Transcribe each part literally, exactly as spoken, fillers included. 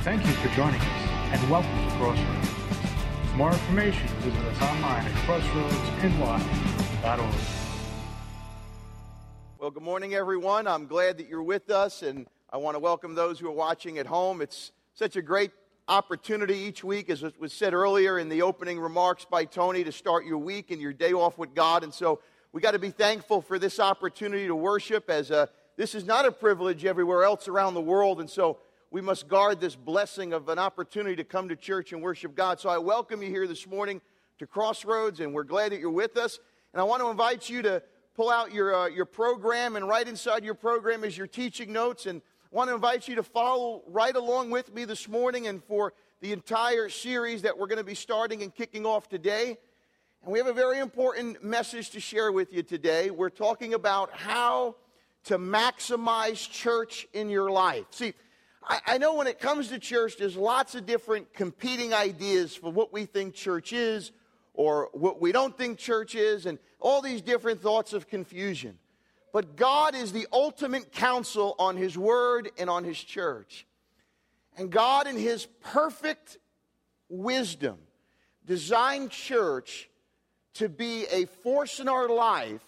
Thank you for joining us, and welcome to Crossroads. For more information, visit us online at crossroads n y dot org. Well, good morning, everyone. I'm glad that you're with us, and I want to welcome those who are watching at home. It's such a great opportunity each week, as was said earlier in the opening remarks by Tony, to start your week and your day off with God. And so we got to be thankful for this opportunity to worship, as a, this is not a privilege everywhere else around the world. And so we must guard this blessing of an opportunity to come to church and worship God. So I welcome you here this morning to Crossroads, and we're glad that you're with us. And I want to invite you to pull out your uh, your program, and right inside your program is your teaching notes. And I want to invite you to follow right along with me this morning and for the entire series that we're going to be starting and kicking off today. And we have a very important message to share with you today. We're talking about how to maximize church in your life. See, I, I know when it comes to church, there's lots of different competing ideas for what we think church is or what we don't think church is, and all these different thoughts of confusion. But God is the ultimate counsel on His Word and on His church. And God, in His perfect wisdom, designed church to be a force in our life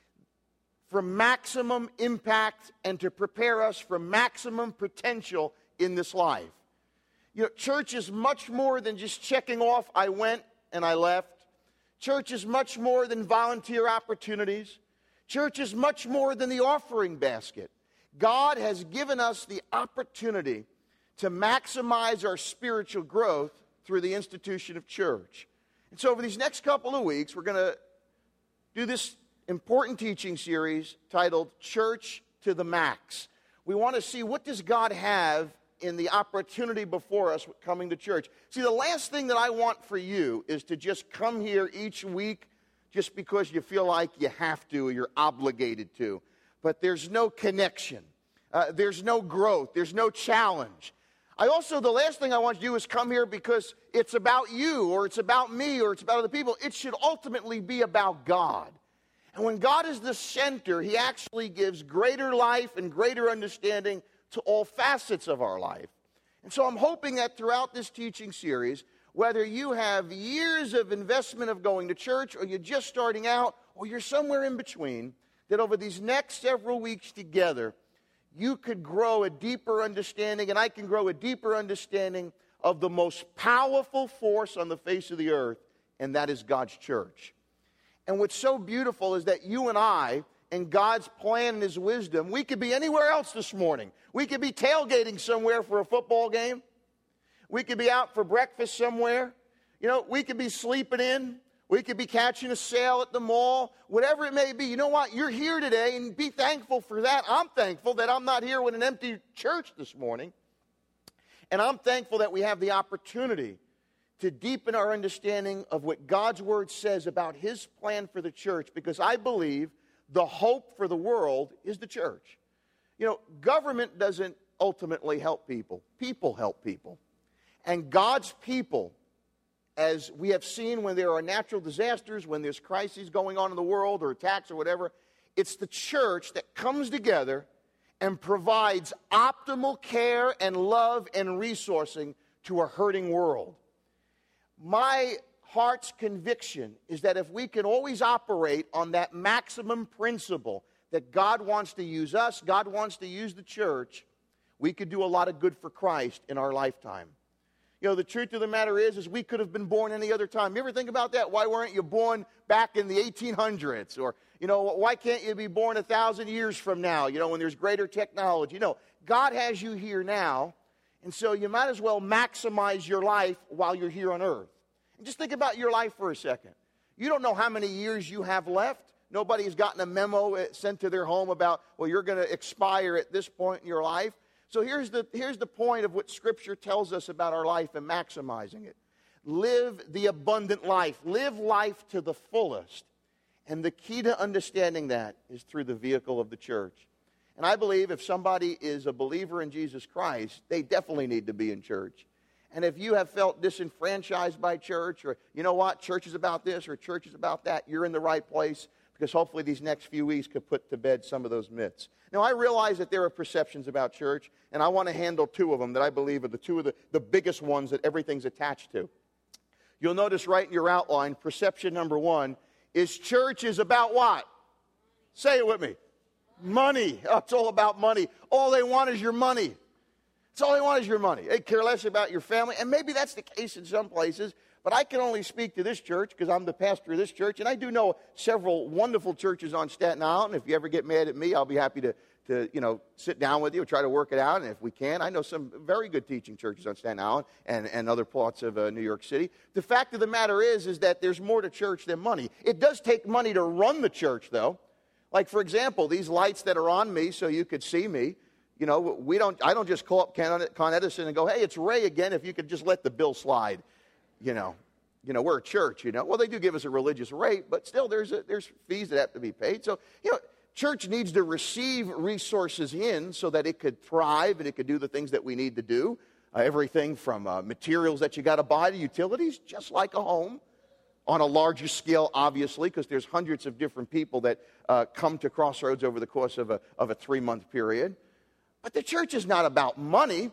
for maximum impact and to prepare us for maximum potential in this life. You know, church is much more than just checking off, I went and I left. Church is much more than volunteer opportunities. Church is much more than the offering basket. God has given us the opportunity to maximize our spiritual growth through the institution of church. And so over these next couple of weeks, we're going to do this important teaching series titled Church to the Max. We want to see, what does God have in the opportunity before us coming to church? See, the last thing that I want for you is to just come here each week just because you feel like you have to or you're obligated to. But there's no connection. Uh, there's no growth. There's no challenge. I also, the last thing I want you to do is come here because it's about you or it's about me or it's about other people. It should ultimately be about God. And when God is the center, He actually gives greater life and greater understanding to all facets of our life. And so I'm hoping that throughout this teaching series, whether you have years of investment of going to church or you're just starting out or you're somewhere in between, that over these next several weeks together, you could grow a deeper understanding, and I can grow a deeper understanding of the most powerful force on the face of the earth, and that is God's church. And what's so beautiful is that you and I, in God's plan and His wisdom, we could be anywhere else this morning. We could be tailgating somewhere for a football game. We could be out for breakfast somewhere. You know, we could be sleeping in. We could be catching a sale at the mall. Whatever it may be, you know what? You're here today, and be thankful for that. I'm thankful that I'm not here with an empty church this morning. And I'm thankful that we have the opportunity to deepen our understanding of what God's Word says about His plan for the church, because I believe the hope for the world is the church. You know, government doesn't ultimately help people. People help people. And God's people, as we have seen when there are natural disasters, when there's crises going on in the world or attacks or whatever, it's the church that comes together and provides optimal care and love and resourcing to a hurting world. My heart's conviction is that if we can always operate on that maximum principle that God wants to use us, God wants to use the church, we could do a lot of good for Christ in our lifetime. You know, the truth of the matter is, is we could have been born any other time. You ever think about that? Why weren't you born back in the eighteen hundreds? Or, you know, why can't you be born a thousand years from now, you know, when there's greater technology? You know, God has you here now, and so you might as well maximize your life while you're here on earth. And just think about your life for a second. You don't know how many years you have left. Nobody has gotten a memo sent to their home about, well, you're going to expire at this point in your life. So here's the, here's the point of what Scripture tells us about our life and maximizing it. Live the abundant life. Live life to the fullest. And the key to understanding that is through the vehicle of the church. And I believe if somebody is a believer in Jesus Christ, they definitely need to be in church. And if you have felt disenfranchised by church, or you know what, church is about this or church is about that, you're in the right place. because hopefully these next few weeks could put to bed some of those myths. Now, I realize that there are perceptions about church, and I want to handle two of them that I believe are the two of the, the biggest ones that everything's attached to. You'll notice right in your outline, perception number one is church is about what? Say it with me. Money. Oh, it's all about money. All they want is your money. It's all they want is your money. They care less about your family, and maybe that's the case in some places, but I can only speak to this church because I'm the pastor of this church, and I do know several wonderful churches on Staten Island. If you ever get mad at me, I'll be happy to, to you know, sit down with you and try to work it out, and if we can, I know some very good teaching churches on Staten Island and, and other parts of uh, New York City. The fact of the matter is, is that there's more to church than money. It does take money to run the church, though. Like, for example, these lights that are on me so you could see me, you know, we don't. I don't just call up Con Edison and go, hey, it's Ray again, if you could just let the bill slide, you know. You know, we're a church, you know. Well, they do give us a religious rate, but still there's a, there's fees that have to be paid. So, you know, church needs to receive resources in so that it could thrive and it could do the things that we need to do. Uh, everything from uh, materials that you got to buy to utilities, just like a home. On a larger scale, obviously, because there's hundreds of different people that uh, come to Crossroads over the course of a, of a three-month period. But the church is not about money.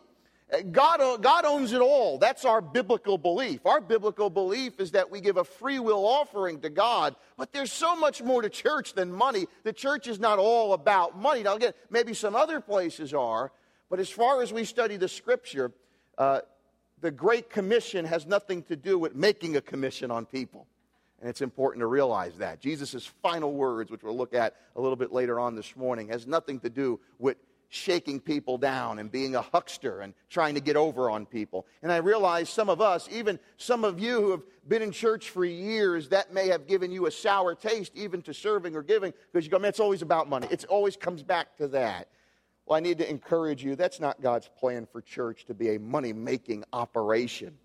God, God owns it all. That's our biblical belief. Our biblical belief is that we give a free will offering to God, but there's so much more to church than money. The church is not all about money. Now, again, maybe some other places are, but as far as we study the Scripture, uh, the Great Commission has nothing to do with making a commission on people. And it's important to realize that. Jesus' final words, which we'll look at a little bit later on this morning, has nothing to do with shaking people down and being a huckster and trying to get over on people. And I realize some of us, even some of you who have been in church for years, that may have given you a sour taste even to serving or giving, because you go, man, it's always about money. It always comes back to that. Well, I need to encourage you, that's not God's plan for church to be a money-making operation.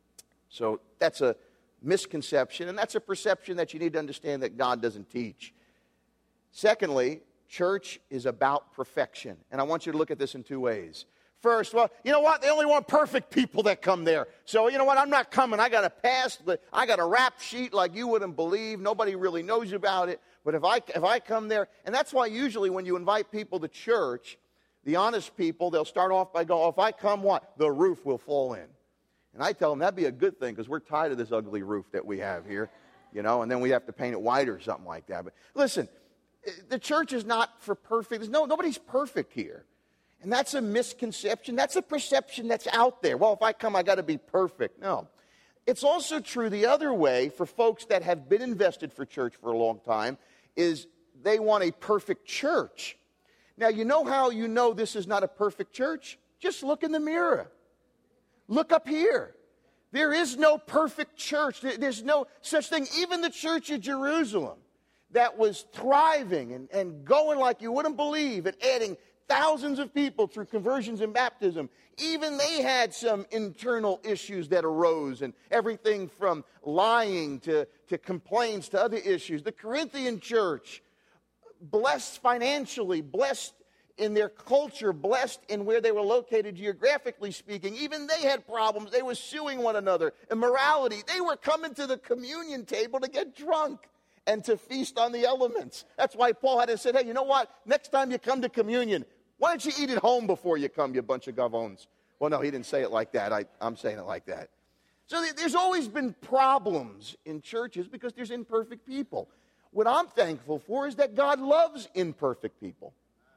So that's a misconception, and that's a perception that you need to understand that God doesn't teach. Secondly, church is about perfection. And I want you to look at this in two ways. First, well, you know what? They only want perfect people that come there. So, you know what? I'm not coming. I got a pass. I got a rap sheet like you wouldn't believe. Nobody really knows about it. But if I, if I come there, and that's why usually when you invite people to church, the honest people, they'll start off by going, oh, if I come, what? The roof will fall in. And I tell them that'd be a good thing because we're tired of this ugly roof that we have here, you know, and then we have to paint it white or something like that. But listen, the church is not for perfect. There's no, nobody's perfect here. And that's a misconception. That's a perception that's out there. Well, if I come, I got to be perfect. No. It's also true the other way for folks that have been invested for church for a long time is they want a perfect church. Now, you know how you know this is not a perfect church? Just look in the mirror. Look up here. There is no perfect church. There's no such thing. Even the church of Jerusalem that was thriving and, and going like you wouldn't believe and adding thousands of people through conversions and baptism, even they had some internal issues that arose, and everything from lying to, to complaints to other issues. The Corinthian church, blessed financially, blessed in their culture, blessed in where they were located geographically speaking, even they had problems. They were suing one another. Immorality. They were coming to the communion table to get drunk and to feast on the elements. That's why Paul had to say, hey, you know what? Next time you come to communion, why don't you eat at home before you come, you bunch of gavones? Well, no, he didn't say it like that. I, I'm saying it like that. So there's always been problems in churches because there's imperfect people. What I'm thankful for is that God loves imperfect people.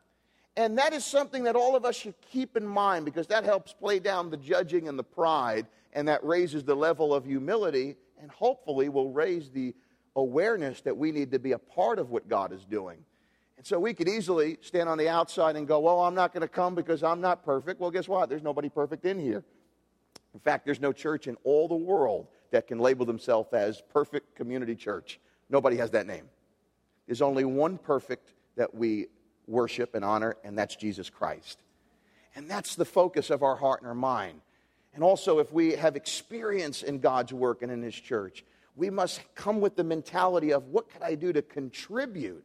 And that is something that all of us should keep in mind because that helps play down the judging and the pride, and that raises the level of humility and hopefully will raise the awareness that we need to be a part of what God is doing. And so we could easily stand on the outside and go, well, I'm not going to come because I'm not perfect. Well, guess what? There's nobody perfect in here. In fact, there's no church in all the world that can label themselves as Perfect Community Church. Nobody has that name. There's only one perfect that we worship and honor, and that's Jesus Christ. And that's the focus of our heart and our mind. And also, if we have experience in God's work and in His church, we must come with the mentality of what can I do to contribute?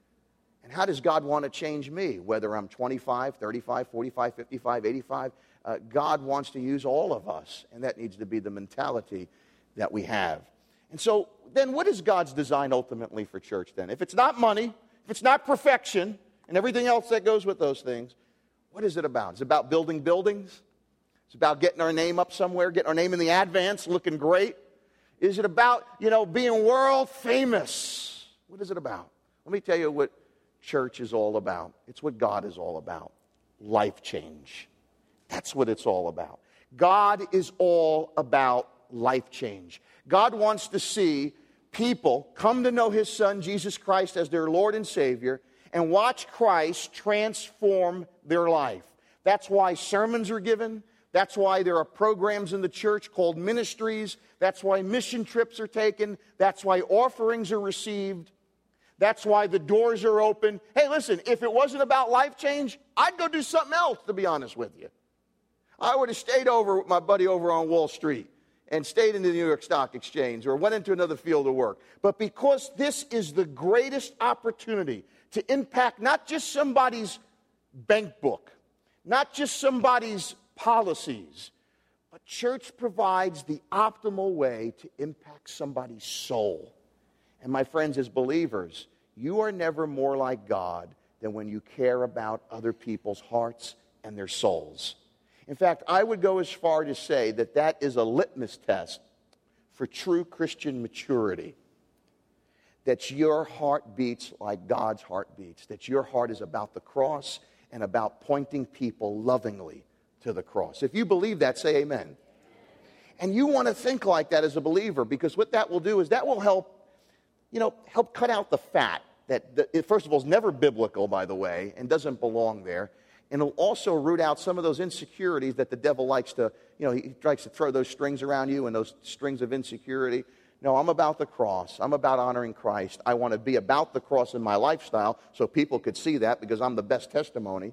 And how does God want to change me? Whether I'm twenty-five, thirty-five, forty-five, fifty-five, eighty-five, uh, God wants to use all of us, and that needs to be the mentality that we have. And so then what is God's design ultimately for church then? If it's not money, if it's not perfection, and everything else that goes with those things, what is it about? Is it about building buildings? It's about getting our name up somewhere, getting our name in the advance, looking great? Is it about, you know, being world famous? What is it about? Let me tell you what church is all about. It's what God is all about. Life change. That's what it's all about. God is all about life change. God wants to see people come to know His Son, Jesus Christ, as their Lord and Savior, and watch Christ transform their life. That's why sermons are given. That's why there are programs in the church called ministries. That's why mission trips are taken. That's why offerings are received. That's why the doors are open. Hey, listen, if it wasn't about life change, I'd go do something else, to be honest with you. I would have stayed over with my buddy over on Wall Street and stayed in the New York Stock Exchange or went into another field of work. But because this is the greatest opportunity to impact not just somebody's bank book, not just somebody's policies, but church provides the optimal way to impact somebody's soul. And my friends, as believers, you are never more like God than when you care about other people's hearts and their souls. In fact, I would go as far to say that that is a litmus test for true Christian maturity. That your heart beats like God's heart beats. That your heart is about the cross and about pointing people lovingly to the cross. If you believe that, say amen. And you want to think like that as a believer, because what that will do is that will help, you know, help cut out the fat that, that it, first of all, is never biblical, by the way, and doesn't belong there. And it'll also root out some of those insecurities that the devil likes to, you know, he likes to throw those strings around you and those strings of insecurity. No, I'm about the cross. I'm about honoring Christ. I want to be about the cross in my lifestyle so people could see that, because I'm the best testimony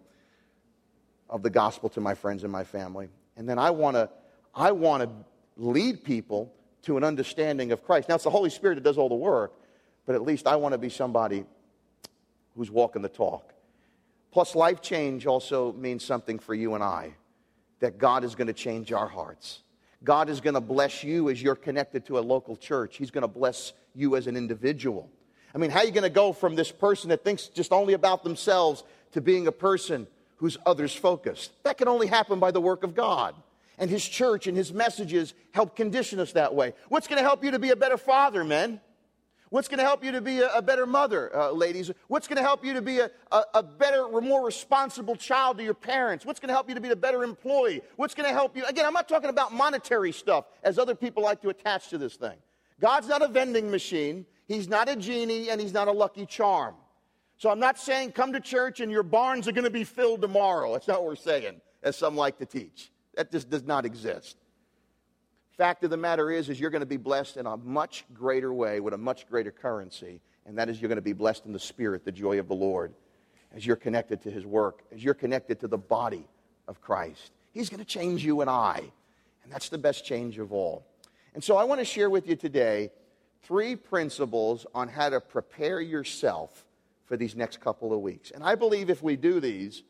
of the gospel to my friends and my family. And then I want to I want to lead people to an understanding of Christ. Now, it's the Holy Spirit that does all the work, but at least I want to be somebody who's walking the talk. Plus, life change also means something for you and I, that God is going to change our hearts. God is going to bless you as you're connected to a local church. He's going to bless you as an individual. I mean, how are you going to go from this person that thinks just only about themselves to being a person who's others-focused? That can only happen by the work of God. And His church and His messages help condition us that way. What's going to help you to be a better father, men? What's going to help you to be a, a better mother, uh, ladies? What's going to help you to be a, a, a better, more responsible child to your parents? What's going to help you to be a better employee? What's going to help you? Again, I'm not talking about monetary stuff, as other people like to attach to this thing. God's not a vending machine. He's not a genie, and He's not a lucky charm. So I'm not saying come to church and your barns are going to be filled tomorrow. That's not what we're saying, as some like to teach. That just does not exist. Fact of the matter is, is you're going to be blessed in a much greater way with a much greater currency, and that is you're going to be blessed in the Spirit, the joy of the Lord, as you're connected to His work, as you're connected to the body of Christ. He's going to change you and I, and that's the best change of all. And so I want to share with you today three principles on how to prepare yourself for these next couple of weeks. And I believe if we do these,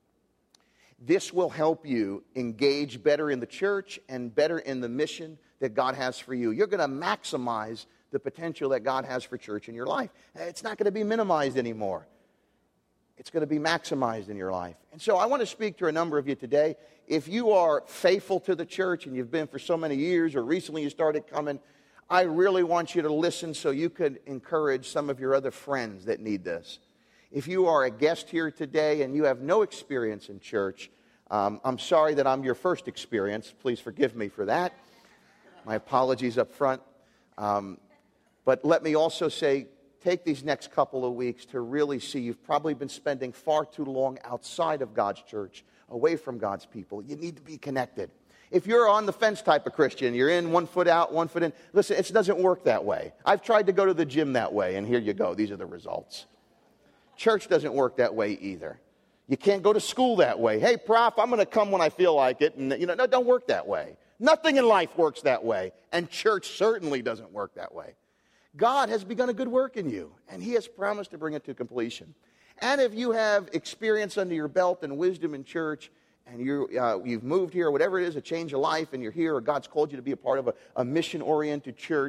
this will help you engage better in the church and better in the mission that God has for you. You're going to maximize the potential that God has for church in your life. It's not going to be minimized anymore. It's going to be maximized in your life. And so I want to speak to a number of you today. If you are faithful to the church and you've been for so many years, or recently you started coming, I really want you to listen so you could encourage some of your other friends that need this. If you are a guest here today and you have no experience in church, um, I'm sorry that I'm your first experience. Please forgive me for that. My apologies up front. Um, but let me also say, take these next couple of weeks to really see you've probably been spending far too long outside of God's church, away from God's people. You need to be connected. If you're on the fence type of Christian, you're in one foot out, one foot in, listen, it doesn't work that way. I've tried to go to the gym that way, and here you go. These are the results. Church doesn't work that way either. You can't go to school that way. Hey, prof, I'm going to come when I feel like it. And, you know, no, don't work that way. Nothing in life works that way. And church certainly doesn't work that way. God has begun a good work in you, and He has promised to bring it to completion. And if you have experience under your belt and wisdom in church, and you, uh, you've moved here, or whatever it is, a change of life, and you're here, or God's called you to be a part of a, a mission-oriented church,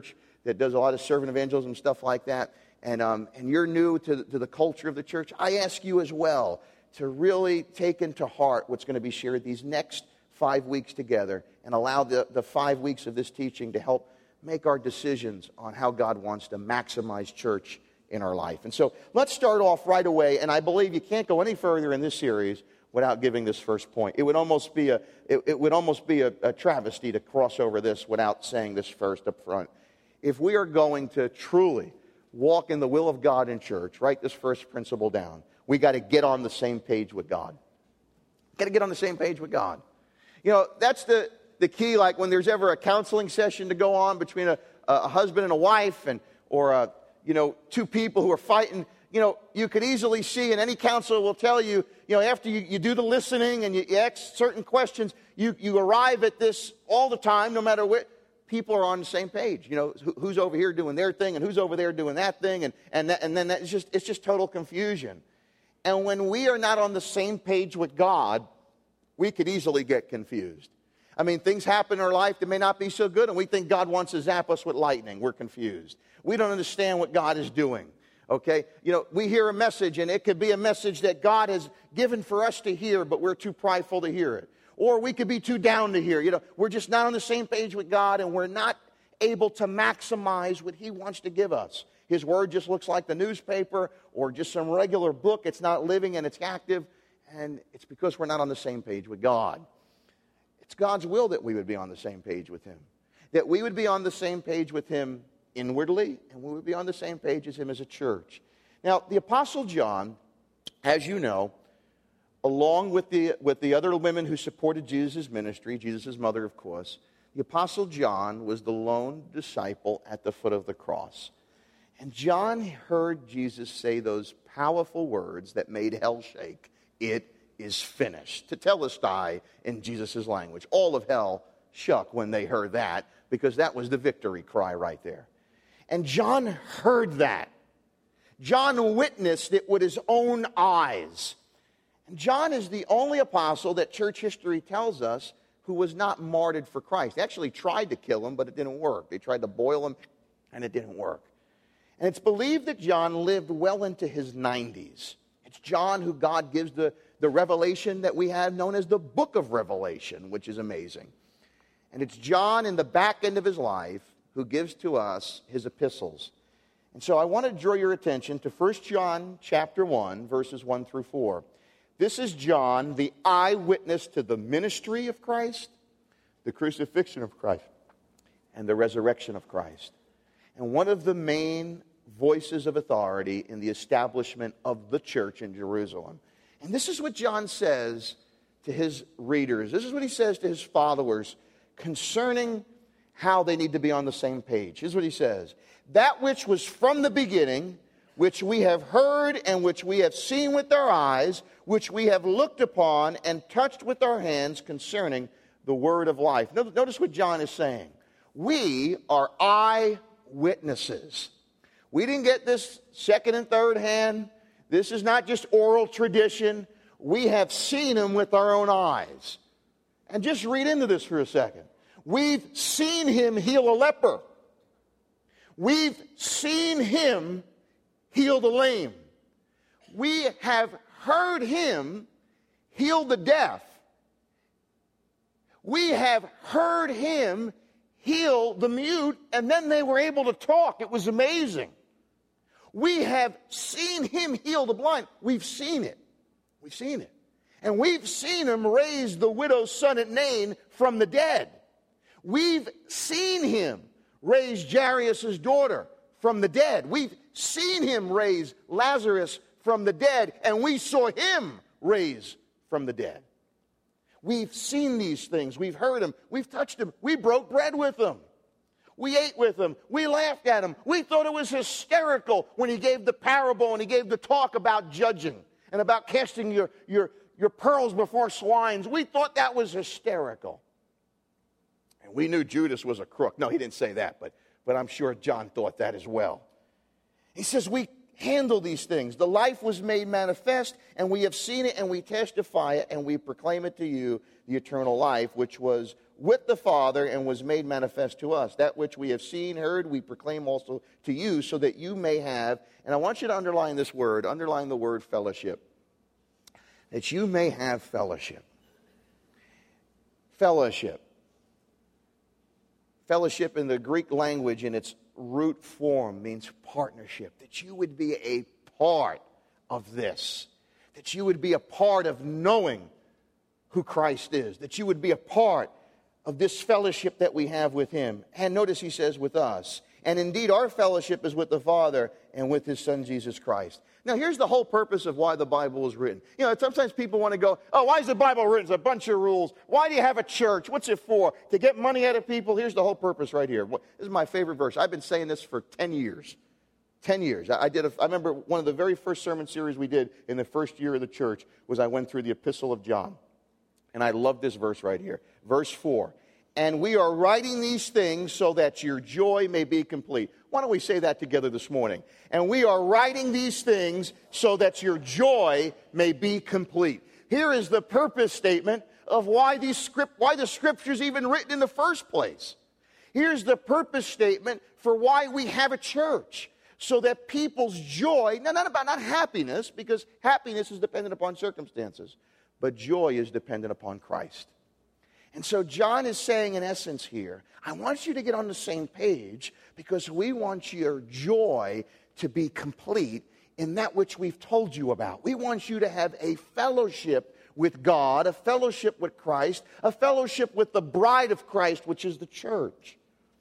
that does a lot of servant evangelism, stuff like that, and, um, and you're new to, to the culture of the church, I ask you as well to really take into heart what's going to be shared these next five weeks together and allow the, the five weeks of this teaching to help make our decisions on how God wants to maximize church in our life. And so let's start off right away, and I believe you can't go any further in this series without giving this first point. It would almost be a it, it would almost be a, a travesty to cross over this without saying this first up front. If we are going to truly walk in the will of God in church, write this first principle down. We got to get on the same page with God. Got to get on the same page with God. You know, that's the, the key, like when there's ever a counseling session to go on between a, a husband and a wife, and or, a, you know, two people who are fighting. You know, you could easily see, and any counselor will tell you, you know, after you, you do the listening and you, you ask certain questions, you, you arrive at this all the time, no matter what. People are on the same page. You know, who, who's over here doing their thing and who's over there doing that thing, and and that, and then that, it's just it's just total confusion. And when we are not on the same page with God, we could easily get confused. I mean, things happen in our life that may not be so good, and we think God wants to zap us with lightning. We're confused. We don't understand what God is doing. Okay? You know, we hear a message, and it could be a message that God has given for us to hear, but we're too prideful to hear it. Or we could be too down to hear. You know, we're just not on the same page with God, and we're not able to maximize what He wants to give us. His Word just looks like the newspaper or just some regular book. It's not living and it's active, and it's because we're not on the same page with God. It's God's will that we would be on the same page with Him, that we would be on the same page with Him inwardly, and we would be on the same page as Him as a church. Now, the Apostle John, as you know, along with the, with the other women who supported Jesus' ministry, Jesus' mother, of course, the Apostle John was the lone disciple at the foot of the cross. And John heard Jesus say those powerful words that made hell shake. It is finished. Tetelestai in Jesus' language. All of hell shook when they heard that, because that was the victory cry right there. And John heard that. John witnessed it with his own eyes. And John is the only apostle that church history tells us who was not martyred for Christ. They actually tried to kill him, but it didn't work. They tried to boil him, and it didn't work. And it's believed that John lived well into his nineties. It's John who God gives the, the revelation that we have known as the book of Revelation, which is amazing. And it's John in the back end of his life who gives to us his epistles. And so I want to draw your attention to First John chapter one, verses one through four. This is John, the eyewitness to the ministry of Christ, the crucifixion of Christ, and the resurrection of Christ. And one of the main voices of authority in the establishment of the church in Jerusalem. And this is what John says to his readers. This is what he says to his followers concerning how they need to be on the same page. Here's what he says. That which was from the beginning, which we have heard and which we have seen with our eyes, which we have looked upon and touched with our hands concerning the word of life. Notice what John is saying. We are eyewitnesses. We didn't get this second and third hand. This is not just oral tradition. We have seen him with our own eyes. And just read into this for a second. We've seen him heal a leper. We've seen him heal the lame. We have heard him heal the deaf. We have heard him heal the mute, and then they were able to talk. It was amazing. We have seen him heal the blind. We've seen it. We've seen it. And we've seen him raise the widow's son at Nain from the dead. We've seen him raise Jairus' daughter from the dead. We've seen him raise Lazarus from the dead, and we saw him raise from the dead. We've seen these things. We've heard him. We've touched him. We broke bread with him. We ate with him. We laughed at him. We thought it was hysterical when he gave the parable and he gave the talk about judging and about casting your, your, your pearls before swines. We thought that was hysterical. And we knew Judas was a crook. No, he didn't say that, but, but I'm sure John thought that as well. He says, we handle these things. The life was made manifest, and we have seen it, and we testify it, and we proclaim it to you, the eternal life, which was with the Father and was made manifest to us. That which we have seen, heard, we proclaim also to you, so that you may have, and I want you to underline this word, underline the word fellowship, that you may have fellowship. Fellowship. Fellowship in the Greek language in its root form means partnership, that you would be a part of this, that you would be a part of knowing who Christ is, that you would be a part of this fellowship that we have with him. And notice he says with us. And indeed, our fellowship is with the Father and with his Son, Jesus Christ. Now, here's the whole purpose of why the Bible was written. You know, sometimes people want to go, oh, why is the Bible written? It's a bunch of rules. Why do you have a church? What's it for? To get money out of people? Here's the whole purpose right here. This is my favorite verse. I've been saying this for ten years. ten years. I, did a, I remember one of the very first sermon series we did in the first year of the church was I went through the Epistle of John. And I love this verse right here. Verse four. And we are writing these things so that your joy may be complete. Why don't we say that together this morning? And we are writing these things so that your joy may be complete. Here is the purpose statement of why these script, why the scripture's even written in the first place. Here's the purpose statement for why we have a church. So that people's joy, now not about not happiness, because happiness is dependent upon circumstances, but joy is dependent upon Christ. And so John is saying in essence here, I want you to get on the same page because we want your joy to be complete in that which we've told you about. We want you to have a fellowship with God, a fellowship with Christ, a fellowship with the bride of Christ, which is the church.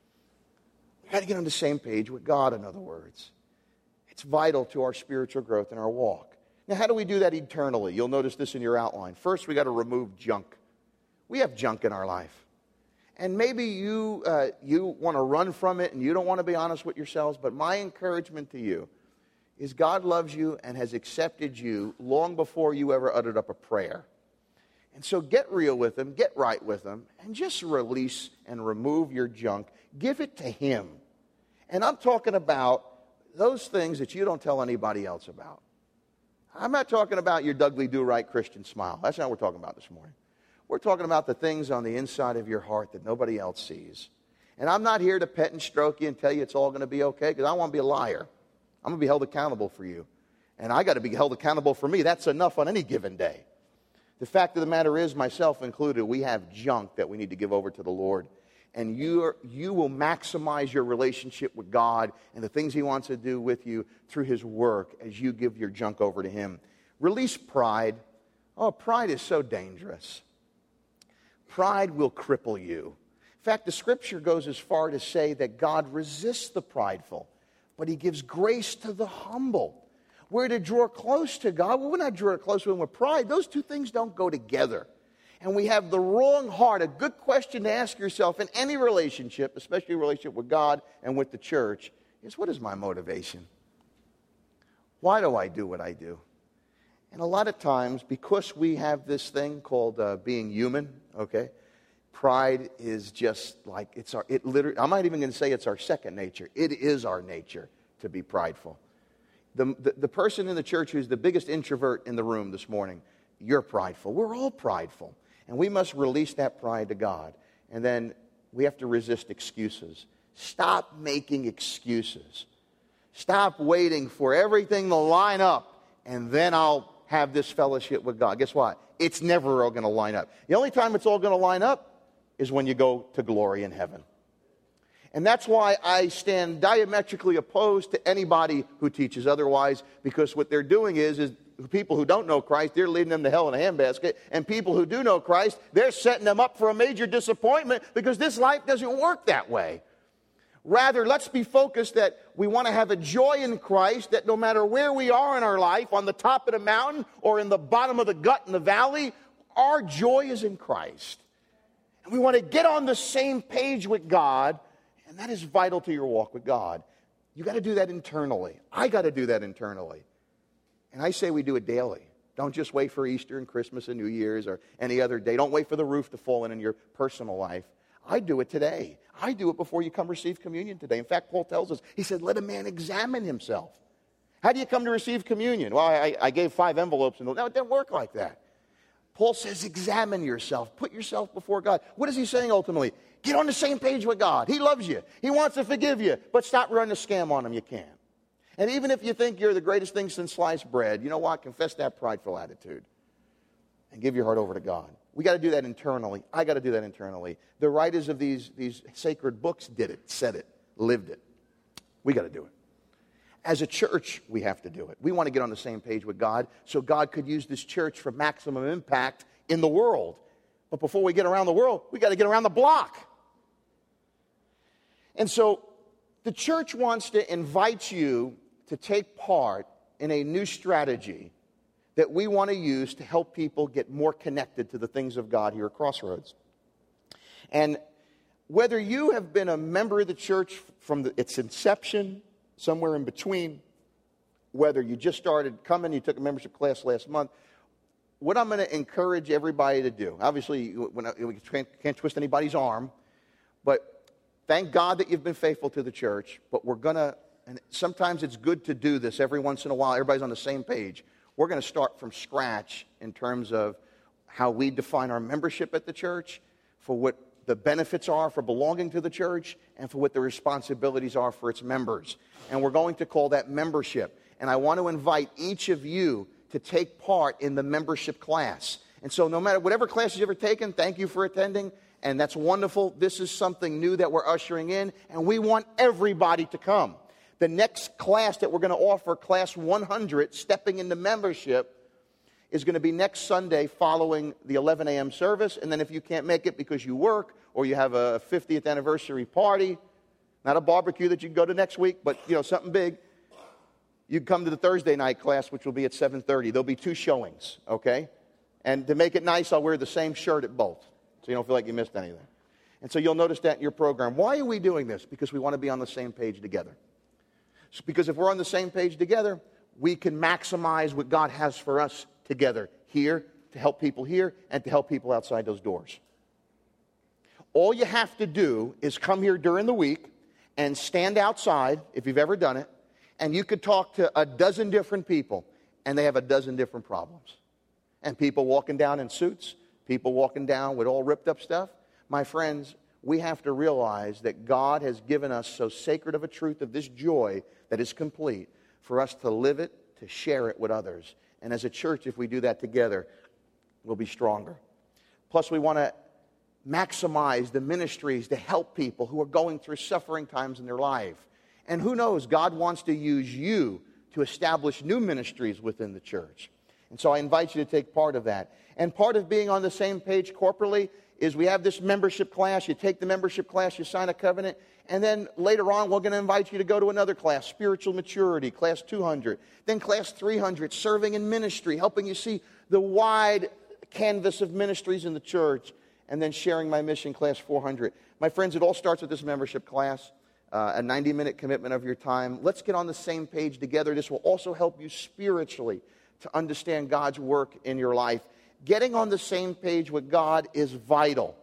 We've got to get on the same page with God, in other words. It's vital to our spiritual growth and our walk. Now, how do we do that eternally? You'll notice this in your outline. First, we got to remove junk. We have junk in our life. And maybe you, uh, you want to run from it and you don't want to be honest with yourselves, but my encouragement to you is God loves you and has accepted you long before you ever uttered up a prayer. And so get real with him, get right with him, and just release and remove your junk. Give it to him. And I'm talking about those things that you don't tell anybody else about. I'm not talking about your Dudley Do-Right Christian smile. That's not what we're talking about this morning. We're talking about the things on the inside of your heart that nobody else sees. And I'm not here to pet and stroke you and tell you it's all going to be okay, because I want to be a liar. I'm going to be held accountable for you. And I got to be held accountable for me. That's enough on any given day. The fact of the matter is, myself included, we have junk that we need to give over to the Lord. And you, are, you will maximize your relationship with God and the things he wants to do with you through his work as you give your junk over to him. Release pride. Oh, pride is so dangerous. Pride will cripple you. In fact, the scripture goes as far to say that God resists the prideful, but he gives grace to the humble. We're to draw close to God. Well, we're not drawing close to him with pride. Those two things don't go together. And we have the wrong heart. A good question to ask yourself in any relationship, especially a relationship with God and with the church, is what is my motivation? Why do I do what I do? And a lot of times, because we have this thing called uh, being human, okay, pride is just like, it's our, it literally, I'm not even going to say it's our second nature. It is our nature to be prideful. The, the, the person in the church who's the biggest introvert in the room this morning, you're prideful. We're all prideful. And we must release that pride to God. And then we have to resist excuses. Stop making excuses. Stop waiting for everything to line up, and then I'll have this fellowship with God. Guess what? It's never all going to line up. The only time it's all going to line up is when you go to glory in heaven. And that's why I stand diametrically opposed to anybody who teaches otherwise, because what they're doing is, is people who don't know Christ, they're leading them to hell in a handbasket. And people who do know Christ, they're setting them up for a major disappointment, because this life doesn't work that way. Rather, let's be focused that we want to have a joy in Christ, that no matter where we are in our life, on the top of the mountain or in the bottom of the gut in the valley, our joy is in Christ. And we want to get on the same page with God, and that is vital to your walk with God. You got to do that internally. I got to do that internally. And I say we do it daily. Don't just wait for Easter and Christmas and New Year's or any other day. Don't wait for the roof to fall in in your personal life. I do it today. I do it before you come receive communion today. In fact, Paul tells us, he said, let a man examine himself. How do you come to receive communion? Well, I, I gave five envelopes. And no, it didn't work like that. Paul says, examine yourself. Put yourself before God. What is he saying ultimately? Get on the same page with God. He loves you. He wants to forgive you. But stop running a scam on him. You can't. And even if you think you're the greatest thing since sliced bread, you know what? Confess that prideful attitude and give your heart over to God. We got to do that internally. I got to do that internally. The writers of these, these sacred books did it, said it, lived it. We got to do it. As a church, we have to do it. We want to get on the same page with God so God could use this church for maximum impact in the world. But before we get around the world, we got to get around the block. And so the church wants to invite you to take part in a new strategy that we want to use to help people get more connected to the things of God here at Crossroads. And whether you have been a member of the church from the, its inception, somewhere in between, whether you just started coming, you took a membership class last month, what I'm going to encourage everybody to do, obviously when I, we can't twist anybody's arm, but thank God that you've been faithful to the church, but we're going to, and sometimes it's good to do this every once in a while, everybody's on the same page. We're going to start from scratch in terms of how we define our membership at the church, for what the benefits are for belonging to the church, and for what the responsibilities are for its members. And we're going to call that membership. And I want to invite each of you to take part in the membership class. And so no matter whatever class you've ever taken, thank you for attending. And that's wonderful. This is something new that we're ushering in, and we want everybody to come. The next class that we're going to offer, Class one hundred, Stepping into Membership, is going to be next Sunday following the eleven a.m. service. And then if you can't make it because you work or you have a fiftieth anniversary party, not a barbecue that you can go to next week, but you know something big, you can come to the Thursday night class, which will be at seven thirty. There'll be two showings, okay? And to make it nice, I'll wear the same shirt at both, so you don't feel like you missed anything. And so you'll notice that in your program. Why are we doing this? Because we want to be on the same page together. Because if we're on the same page together, we can maximize what God has for us together here, to help people here, and to help people outside those doors. All you have to do is come here during the week and stand outside, if you've ever done it, and you could talk to a dozen different people, and they have a dozen different problems. And people walking down in suits, people walking down with all ripped up stuff. My friends, we have to realize that God has given us so sacred of a truth of this joy that is complete for us to live it, to share it with others. And as a church, if we do that together, we'll be stronger. Plus, we want to maximize the ministries to help people who are going through suffering times in their life. And who knows, God wants to use you to establish new ministries within the church. And so I invite you to take part of that. And part of being on the same page corporately is we have this membership class. You take the membership class, you sign a covenant, and then later on we're going to invite you to go to another class, Spiritual Maturity, Class two hundred. Then Class three hundred, Serving in Ministry, helping you see the wide canvas of ministries in the church. And then Sharing My Mission, Class four hundred. My friends, it all starts with this membership class, uh, a ninety-minute commitment of your time. Let's get on the same page together. This will also help you spiritually to understand God's work in your life. Getting on the same page with God is vital.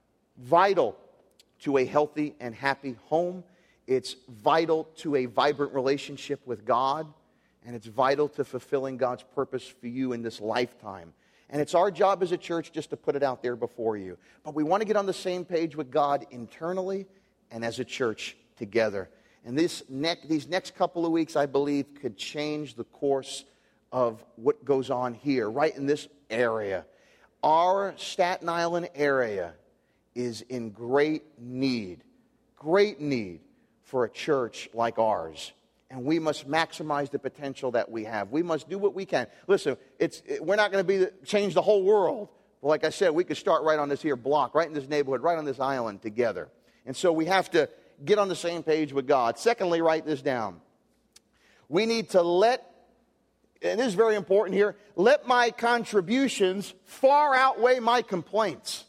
Vital to a healthy and happy home. It's vital to a vibrant relationship with God. And it's vital to fulfilling God's purpose for you in this lifetime. And it's our job as a church just to put it out there before you. But we want to get on the same page with God internally and as a church together. And this ne- these next couple of weeks, I believe, could change the course of what goes on here, right in this area. Our Staten Island area is in great need, great need for a church like ours. And we must maximize the potential that we have. We must do what we can. Listen, it's, it, we're not going to be the, change the whole world. But like I said, we could start right on this here block, right in this neighborhood, right on this island together. And so we have to get on the same page with God. Secondly, write this down. We need to let, and this is very important here, let my contributions far outweigh my complaints.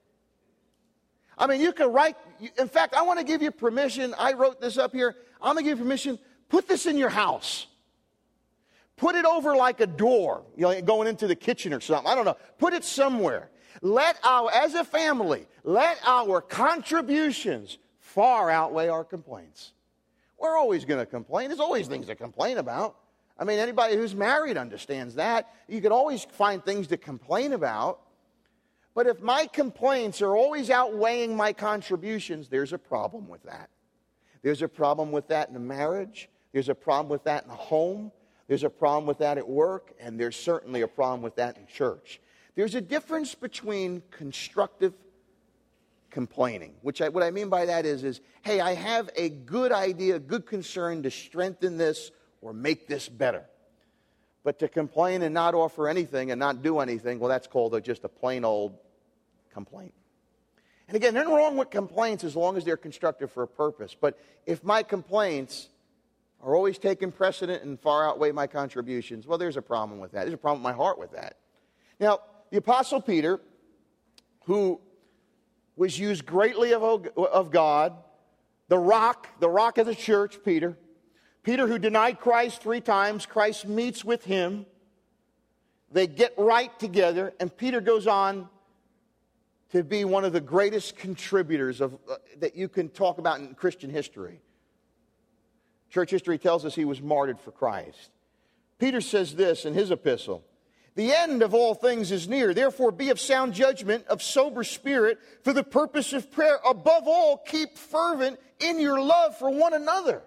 I mean, you can write, in fact, I want to give you permission. I wrote this up here. I'm going to give you permission. Put this in your house. Put it over like a door, you know, going into the kitchen or something. I don't know. Put it somewhere. Let our, as a family, let our contributions far outweigh our complaints. We're always going to complain. There's always things to complain about. I mean, anybody who's married understands that. You can always find things to complain about. But if my complaints are always outweighing my contributions, there's a problem with that. There's a problem with that in a marriage. There's a problem with that in a home. There's a problem with that at work. And there's certainly a problem with that in church. There's a difference between constructive complaining, which I, what I mean by that is, is, hey, I have a good idea, a good concern to strengthen this or make this better. But to complain and not offer anything and not do anything, well, that's called a, just a plain old complaint. And again, nothing wrong with complaints as long as they're constructive for a purpose. But if my complaints are always taking precedent and far outweigh my contributions, well, there's a problem with that. There's a problem with my heart with that. Now, the Apostle Peter, who was used greatly of, of God, the rock, the rock of the church, Peter. Peter, who denied Christ three times, Christ meets with him. They get right together, and Peter goes on to be one of the greatest contributors of, uh, that you can talk about in Christian history. Church history tells us he was martyred for Christ. Peter says this in his epistle: "The end of all things is near. Therefore be of sound judgment, of sober spirit, for the purpose of prayer. Above all, keep fervent in your love for one another.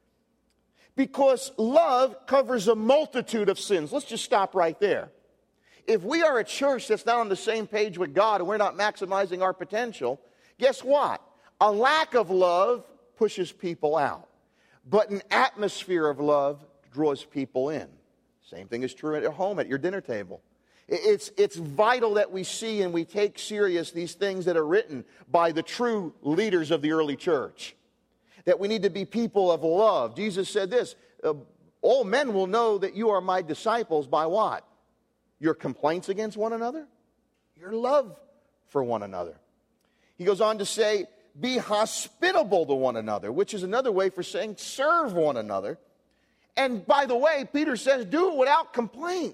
Because love covers a multitude of sins." Let's just stop right there. If we are a church that's not on the same page with God and we're not maximizing our potential, guess what? A lack of love pushes people out. But an atmosphere of love draws people in. Same thing is true at home, at your dinner table. It's, it's vital that we see and we take serious these things that are written by the true leaders of the early church. That we need to be people of love. Jesus said this, uh, all men will know that you are my disciples by what? Your complaints against one another? Your love for one another. He goes on to say, be hospitable to one another, which is another way for saying serve one another. And by the way, Peter says, do it without complaint.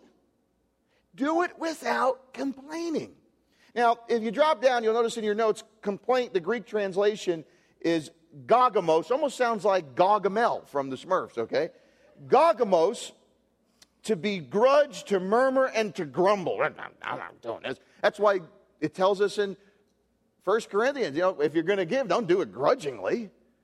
Do it without complaining. Now, if you drop down, you'll notice in your notes, complaint, the Greek translation is gogamos. Almost sounds like Gargamel from the Smurfs, okay? Gogamos, to begrudge, to murmur, and to grumble. I'm not doing this. That's why it tells us in First Corinthians, you know, if you're going to give, don't do it grudgingly.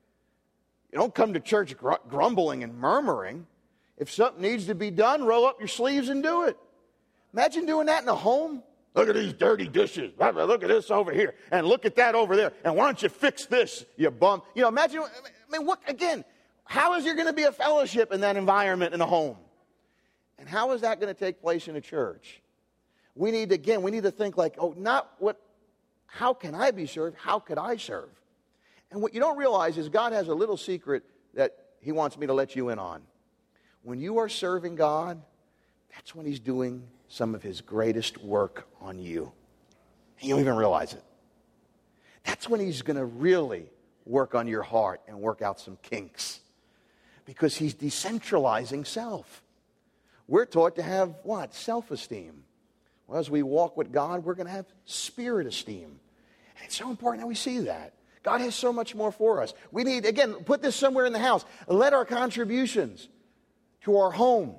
You don't come to church gr- grumbling and murmuring. If something needs to be done, roll up your sleeves and do it. Imagine doing that in a home. Look at these dirty dishes. Look at this over here. And look at that over there. And why don't you fix this, you bum? You know, imagine, I mean, what, again, how is there going to be a fellowship in that environment in a home? And how is that going to take place in a church? We need, again, we need to think like, oh, not what, how can I be served? How could I serve? And what you don't realize is God has a little secret that he wants me to let you in on. When you are serving God, that's when he's doing some of his greatest work on you. And you don't even realize it. That's when he's going to really work on your heart and work out some kinks. Because he's decentralizing self. We're taught to have what? Self-esteem. Well, as we walk with God, we're going to have spirit esteem. And it's so important that we see that. God has so much more for us. We need, again, put this somewhere in the house. Let our contributions to our home,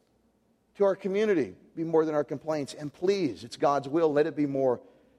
to our community, be more than our complaints. And please, it's God's will, let it be more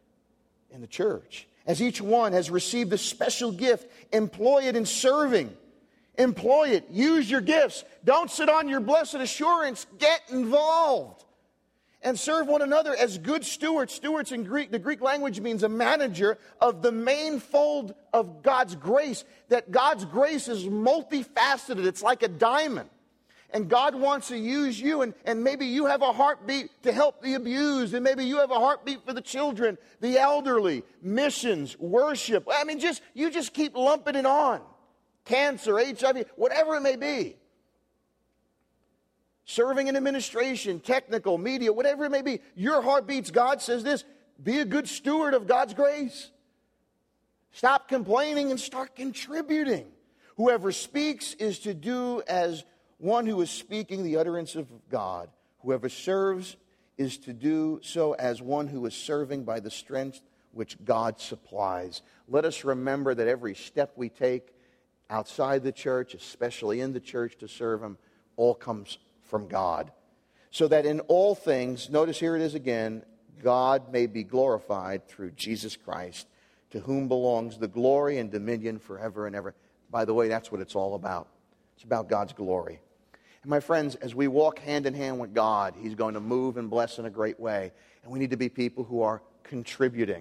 in the church. As each one has received a special gift, employ it in serving. Employ it. Use your gifts. Don't sit on your blessed assurance. Get involved. And serve one another as good stewards. Stewards in Greek, the Greek language means a manager of the main fold of God's grace. That God's grace is multifaceted. It's like a diamond. And God wants to use you, and, and maybe you have a heartbeat to help the abused, and maybe you have a heartbeat for the children, the elderly, missions, worship. I mean, just you just keep lumping it on. Cancer, H I V, whatever it may be. Serving in administration, technical, media, whatever it may be. Your heartbeats, God says this, be a good steward of God's grace. Stop complaining and start contributing. Whoever speaks is to do as one who is speaking the utterance of God. Whoever serves is to do so as one who is serving by the strength which God supplies. Let us remember that every step we take outside the church, especially in the church to serve him, all comes from God, so that in all things, notice here it is again, God may be glorified through Jesus Christ, to whom belongs the glory and dominion forever and ever. By the way, that's what it's all about. It's about God's glory. And my friends, as we walk hand in hand with God, He's going to move and bless in a great way. And we need to be people who are contributing.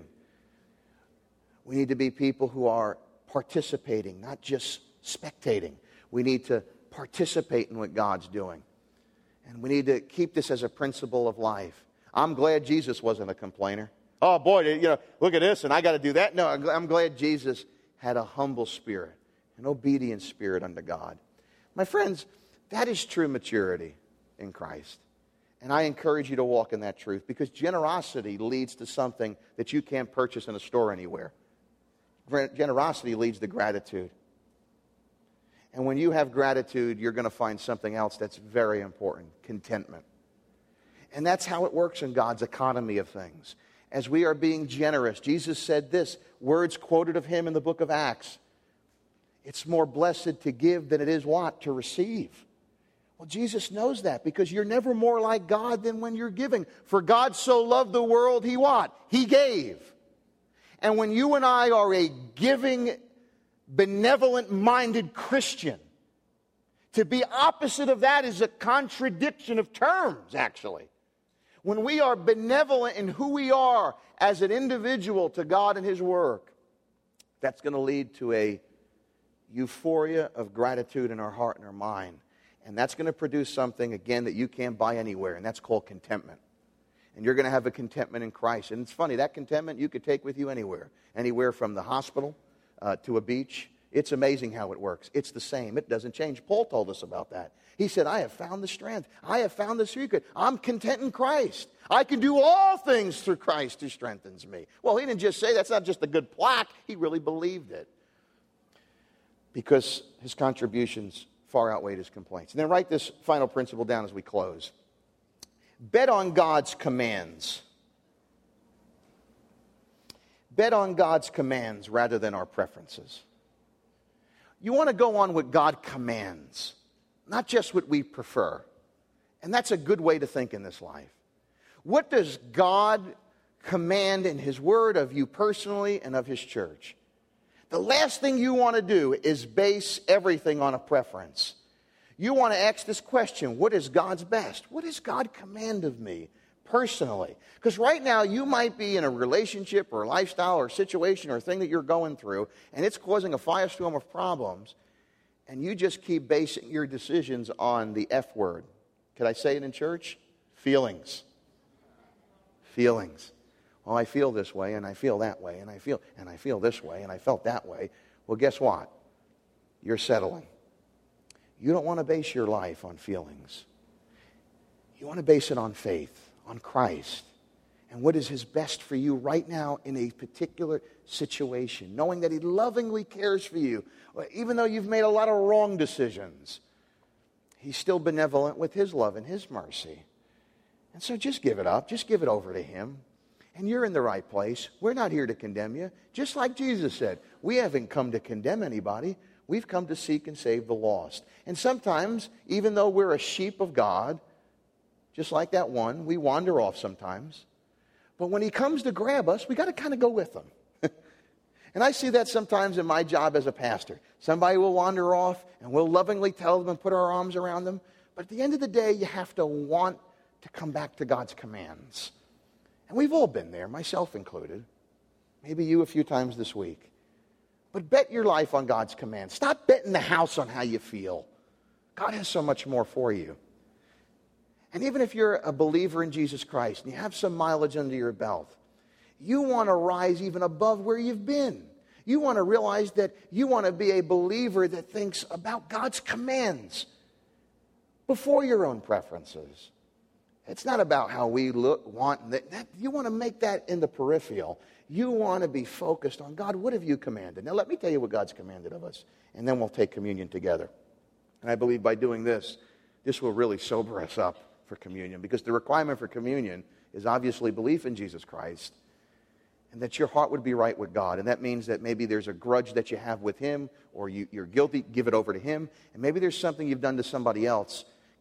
We need to be people who are participating, not just spectating. We need to participate in what God's doing. And we need to keep this as a principle of life. I'm glad Jesus wasn't a complainer. Oh boy, you know, look at this and I got to do that. No, I'm glad Jesus had a humble spirit, an obedient spirit unto God. My friends, that is true maturity in Christ. And I encourage you to walk in that truth, because generosity leads to something that you can't purchase in a store anywhere. Generosity leads to gratitude. And when you have gratitude, you're going to find something else that's very important, contentment. And that's how it works in God's economy of things. As we are being generous, Jesus said this, words quoted of Him in the book of Acts. It's more blessed to give than it is what? To receive. Well, Jesus knows that, because you're never more like God than when you're giving. For God so loved the world, He what? He gave. And when you and I are a giving, benevolent-minded Christian, to be opposite of that is a contradiction of terms, actually. When we are benevolent in who we are as an individual to God and His work, that's going to lead to a euphoria of gratitude in our heart and our mind. And that's going to produce something, again, that you can't buy anywhere, and that's called contentment. And you're going to have a contentment in Christ. And it's funny, that contentment you could take with you anywhere. Anywhere from the hospital uh, to a beach. It's amazing how it works. It's the same. It doesn't change. Paul told us about that. He said, I have found the strength. I have found the secret. I'm content in Christ. I can do all things through Christ who strengthens me. Well, he didn't just say that's not just a good plaque. He really believed it. Because his contributions far outweighed his complaints. And then write this final principle down as we close. Bet on God's commands. Bet on God's commands rather than our preferences. You want to go on what God commands, not just what we prefer. And that's a good way to think in this life. What does God command in His Word of you personally and of His church? The last thing you want to do is base everything on a preference. You want to ask this question, what is God's best? What does God command of me personally? Because right now you might be in a relationship or a lifestyle or situation or thing that you're going through, and it's causing a firestorm of problems, and you just keep basing your decisions on the F word. Could I say it in church? Feelings. Feelings. Well, I feel this way, and I feel that way, and I feel, and I feel this way, and I felt that way. Well, guess what? You're settling. You don't want to base your life on feelings. You want to base it on faith, on Christ, and what is His best for you right now in a particular situation, knowing that He lovingly cares for you. Even though you've made a lot of wrong decisions, He's still benevolent with His love and His mercy. And so just give it up. Just give it over to Him. And you're in the right place. We're not here to condemn you. Just like Jesus said, we haven't come to condemn anybody. We've come to seek and save the lost. And sometimes, even though we're a sheep of God, just like that one, we wander off sometimes. But when He comes to grab us, we got to kind of go with Him. And I see that sometimes in my job as a pastor. Somebody will wander off, and we'll lovingly tell them and put our arms around them. But at the end of the day, you have to want to come back to God's commands. And we've all been there, myself included. Maybe you a few times this week. But bet your life on God's commands. Stop betting the house on how you feel. God has so much more for you. And even if you're a believer in Jesus Christ and you have some mileage under your belt, you want to rise even above where you've been. You want to realize that you want to be a believer that thinks about God's commands before your own preferences. It's not about how we look, want. That, that, you want to make that in the peripheral. You want to be focused on, God, what have you commanded? Now, let me tell you what God's commanded of us, and then we'll take communion together. And I believe by doing this, this will really sober us up for communion, because the requirement for communion is obviously belief in Jesus Christ, and that your heart would be right with God. And that means that maybe there's a grudge that you have with Him, or you, you're guilty, give it over to Him. And maybe there's something you've done to somebody else.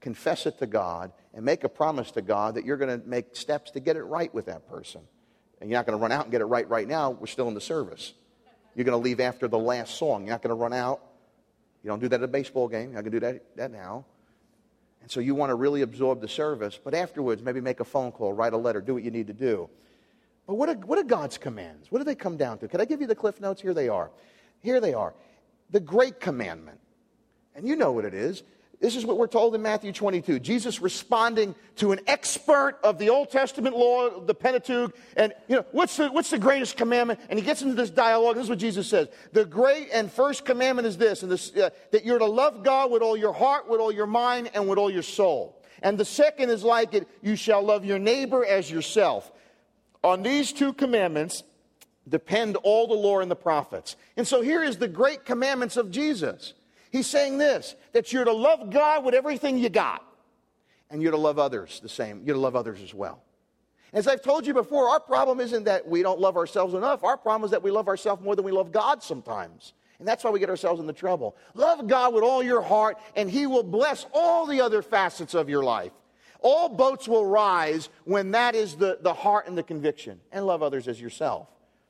confess it to God, and make a promise to God that you're going to make steps to get it right with that person. And you're not going to run out and get it right right now. We're still in the service. You're going to leave after the last song. You're not going to run out. You don't do that at a baseball game. You're not going to do that, that now. And so you want to really absorb the service, but afterwards maybe make a phone call, write a letter, do what you need to do. But what are, what are God's commands? What do they come down to? Can I give you the Cliff Notes? Here they are. Here they are. The great commandment. And you know what it is. This is what we're told in Matthew twenty-two. Jesus responding to an expert of the Old Testament law, the Pentateuch, and, you know, what's the, what's the greatest commandment? And he gets into this dialogue. This is what Jesus says. The great and first commandment is this, and this uh, that you're to love God with all your heart, with all your mind, and with all your soul. And the second is like it, you shall love your neighbor as yourself. On these two commandments depend all the law and the prophets. And so here is the great commandments of Jesus. He's saying this, that you're to love God with everything you got. And you're to love others the same. You're to love others as well. As I've told you before, our problem isn't that we don't love ourselves enough. Our problem is that we love ourselves more than we love God sometimes. And that's why we get ourselves into trouble. Love God with all your heart, and He will bless all the other facets of your life. All boats will rise when that is the, the heart and the conviction. And love others as yourself.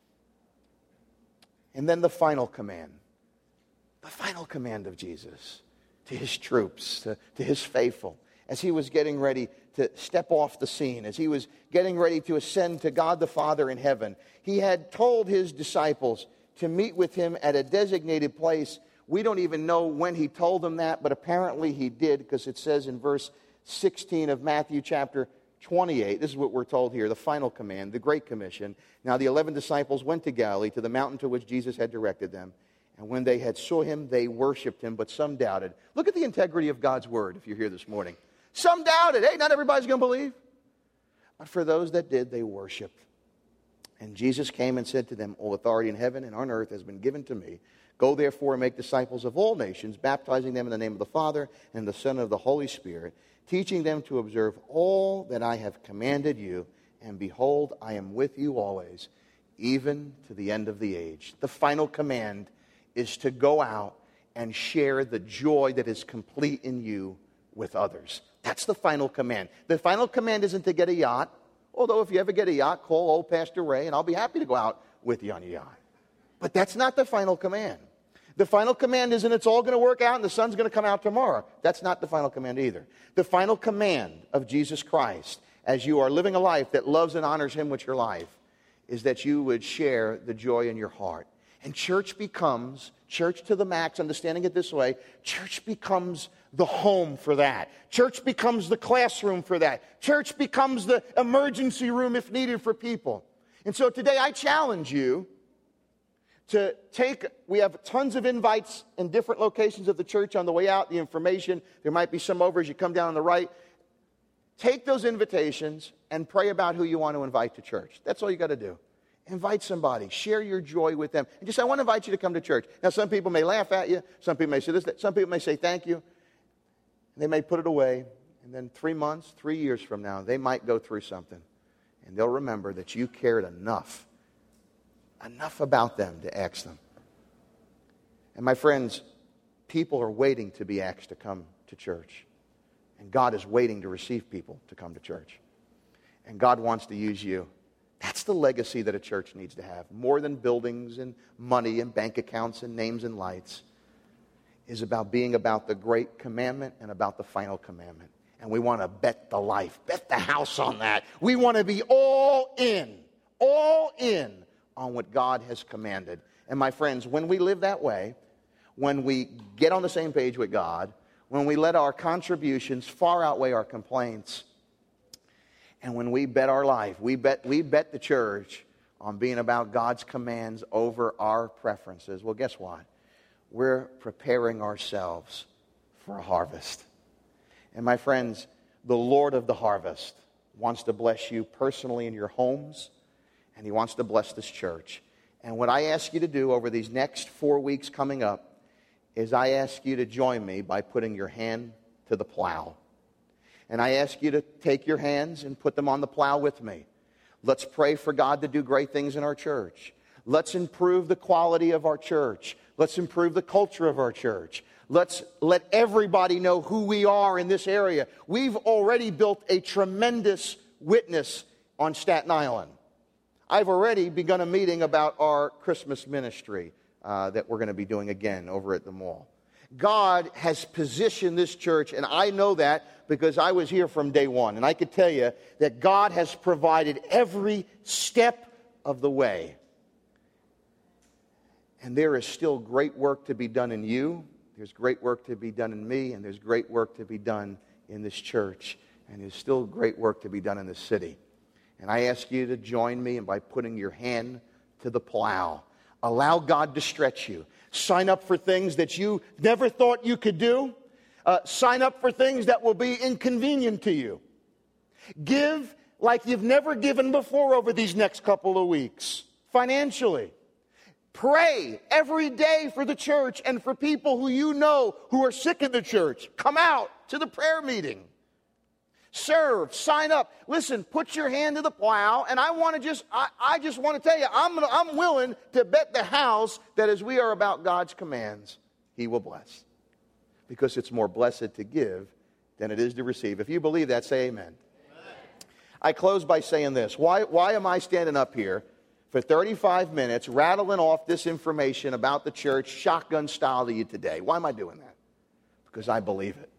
And then the final command. The final command of Jesus to His troops, to, to His faithful, as He was getting ready to step off the scene, as He was getting ready to ascend to God the Father in heaven. He had told His disciples to meet with Him at a designated place. We don't even know when He told them that, but apparently He did, because it says in verse sixteen of Matthew chapter twenty-eight, this is what we're told here, the final command, the Great Commission. Now the eleven disciples went to Galilee, to the mountain to which Jesus had directed them. And when they had saw Him, they worshipped Him, but some doubted. Look at the integrity of God's word, if you're here this morning. Some doubted. Hey, not everybody's going to believe. But for those that did, they worshipped. And Jesus came and said to them, all authority in heaven and on earth has been given to me. Go therefore and make disciples of all nations, baptizing them in the name of the Father and the Son and of the Holy Spirit, teaching them to observe all that I have commanded you. And behold, I am with you always, even to the end of the age. The final command is to go out and share the joy that is complete in you with others. That's the final command. The final command isn't to get a yacht, although if you ever get a yacht, call old Pastor Ray, and I'll be happy to go out with you on a yacht. But that's not the final command. The final command isn't it's all going to work out and the sun's going to come out tomorrow. That's not the final command either. The final command of Jesus Christ, as you are living a life that loves and honors Him with your life, is that you would share the joy in your heart. And church becomes, church to the max, understanding it this way, church becomes the home for that. Church becomes the classroom for that. Church becomes the emergency room if needed for people. And so today I challenge you to take, we have tons of invites in different locations of the church on the way out, the information. There might be some over as you come down on the right. Take those invitations and pray about who you want to invite to church. That's all you got to do. Invite somebody. Share your joy with them. And just say, I want to invite you to come to church. Now, some people may laugh at you. Some people may say this. Some people may say thank you. They may put it away. And then three months, three years from now, they might go through something. And they'll remember that you cared enough, enough about them to ask them. And my friends, people are waiting to be asked to come to church. And God is waiting to receive people to come to church. And God wants to use you. That's the legacy that a church needs to have. More than buildings and money and bank accounts and names and lights, is about being about the great commandment and about the final commandment. And we want to bet the life, bet the house on that. We want to be all in, all in on what God has commanded. And my friends, when we live that way, when we get on the same page with God, when we let our contributions far outweigh our complaints, and when we bet our life, we bet, we bet the church on being about God's commands over our preferences. Well, guess what? We're preparing ourselves for a harvest. And my friends, the Lord of the harvest wants to bless you personally in your homes, and He wants to bless this church. And what I ask you to do over these next four weeks coming up is I ask you to join me by putting your hand to the plow. And I ask you to take your hands and put them on the plow with me. Let's pray for God to do great things in our church. Let's improve the quality of our church. Let's improve the culture of our church. Let's let everybody know who we are in this area. We've already built a tremendous witness on Staten Island. I've already begun a meeting about our Christmas ministry uh, that we're going to be doing again over at the mall. God has positioned this church, and I know that because I was here from day one. And I could tell you that God has provided every step of the way. And there is still great work to be done in you. There's great work to be done in me. And there's great work to be done in this church. And there's still great work to be done in this city. And I ask you to join me in by putting your hand to the plow. Allow God to stretch you. Sign up for things that you never thought you could do. Uh, sign up for things that will be inconvenient to you. Give like you've never given before over these next couple of weeks, financially. Pray every day for the church and for people who you know who are sick in the church. Come out to the prayer meeting. Serve, sign up. Listen, put your hand to the plow, and I want to just, I, I just want to tell you, I'm, gonna, I'm willing to bet the house that as we are about God's commands, He will bless. Because it's more blessed to give than it is to receive. If you believe that, say amen. Amen. I close by saying this. Why, why am I standing up here for thirty-five minutes rattling off this information about the church shotgun style to you today? Why am I doing that? Because I believe it.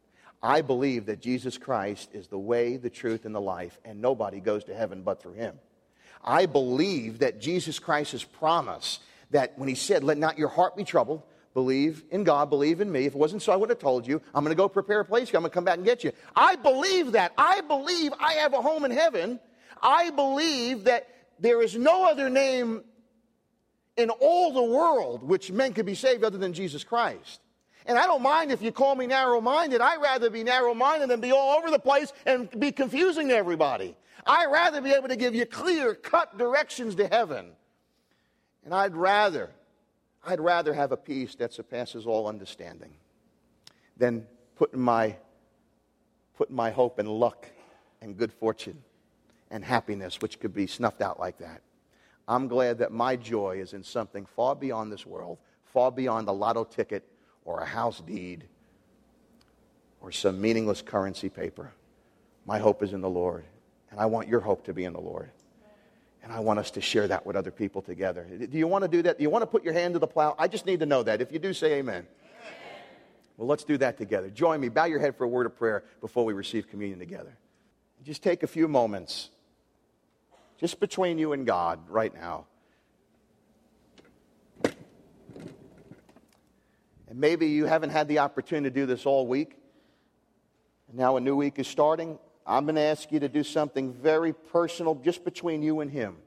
I believe that Jesus Christ is the way, the truth, and the life, and nobody goes to heaven but through Him. I believe that Jesus Christ's promise that when He said, let not your heart be troubled, believe in God, believe in me. If it wasn't so, I would have told you, I'm going to go prepare a place for you. I'm going to come back and get you. I believe that. I believe I have a home in heaven. I believe that there is no other name in all the world which men could be saved other than Jesus Christ. And I don't mind if you call me narrow-minded. I'd rather be narrow-minded than be all over the place and be confusing to everybody. I'd rather be able to give you clear-cut directions to heaven. And I'd rather, I'd rather have a peace that surpasses all understanding than putting my, putting my hope in luck and good fortune and happiness, which could be snuffed out like that. I'm glad that my joy is in something far beyond this world, far beyond a lotto ticket, or a house deed, or some meaningless currency paper. My hope is in the Lord, and I want your hope to be in the Lord. And I want us to share that with other people together. Do you want to do that? Do you want to put your hand to the plow? I just need to know that. If you do, say amen. Amen. Well, let's do that together. Join me. Bow your head for a word of prayer before we receive communion together. Just take a few moments, just between you and God right now. And maybe you haven't had the opportunity to do this all week. And now a new week is starting. I'm going to ask you to do something very personal just between you and Him.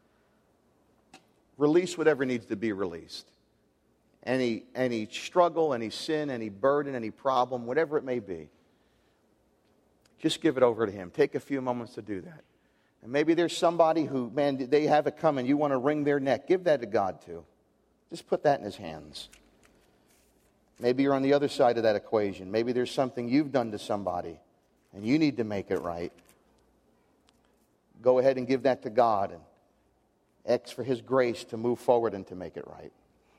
Release whatever needs to be released. Any, any struggle, any sin, any burden, any problem, whatever it may be. Just give it over to Him. Take a few moments to do that. And maybe there's somebody who, man, they have it coming. You want to wring their neck. Give that to God too. Just put that in His hands. Maybe you're on the other side of that equation. Maybe there's something you've done to somebody and you need to make it right. Go ahead and give that to God and ask for His grace to move forward and to make it right.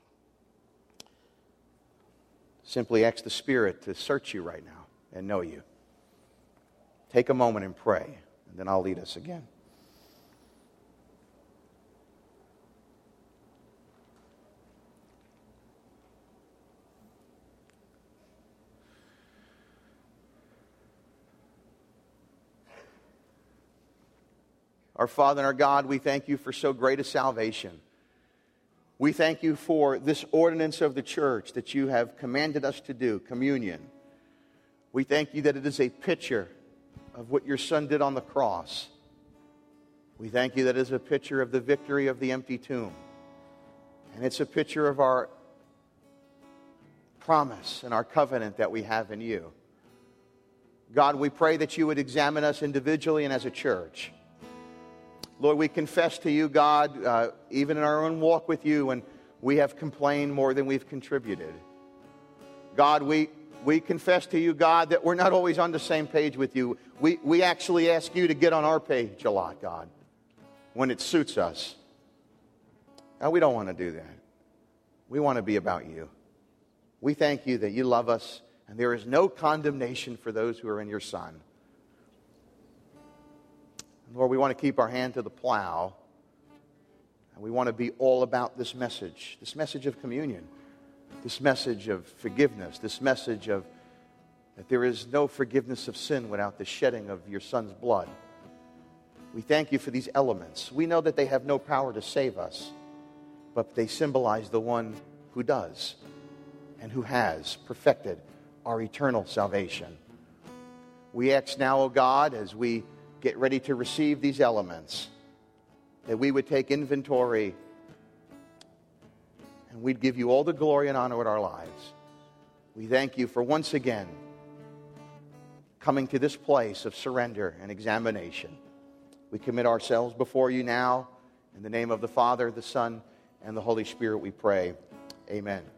Simply ask the Spirit to search you right now and know you. Take a moment and pray, and then I'll lead us again. Our Father and our God, we thank you for so great a salvation. We thank you for this ordinance of the church that you have commanded us to do, communion. We thank you that it is a picture of what your Son did on the cross. We thank you that it is a picture of the victory of the empty tomb. And it's a picture of our promise and our covenant that we have in you. God, we pray that you would examine us individually and as a church. Lord, we confess to you, God, uh, even in our own walk with you, and we have complained more than we've contributed. God, we, we confess to you, God, that we're not always on the same page with you. We, we actually ask you to get on our page a lot, God, when it suits us. Now, we don't want to do that. We want to be about you. We thank you that you love us, and there is no condemnation for those who are in your Son. Lord, we want to keep our hand to the plow, and we want to be all about this message, this message of communion, this message of forgiveness, this message of that there is no forgiveness of sin without the shedding of your Son's blood. We thank you for these elements. We know that they have no power to save us, but they symbolize the one who does and who has perfected our eternal salvation. We ask now, O God, as we get ready to receive these elements, that we would take inventory and we'd give you all the glory and honor in our lives. We thank you for once again coming to this place of surrender and examination. We commit ourselves before you now. In the name of the Father, the Son, and the Holy Spirit we pray. Amen.